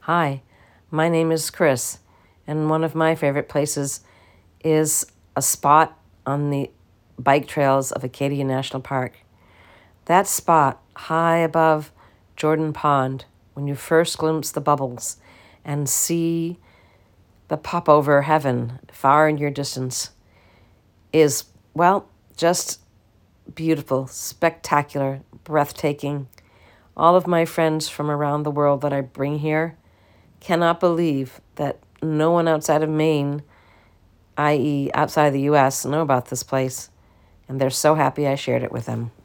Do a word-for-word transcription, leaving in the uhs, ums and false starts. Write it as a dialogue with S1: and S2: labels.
S1: Hi, my name is Chris, and one of my favorite places is a spot on the bike trails of Acadia National Park. That spot, high above Jordan Pond, when you first glimpse the bubbles and see the popover heaven far in your distance, is, well, just beautiful, spectacular, breathtaking. All of my friends from around the world that I bring here cannot believe that no one outside of Maine, i e outside of the U S, know about this place, and they're so happy I shared it with them.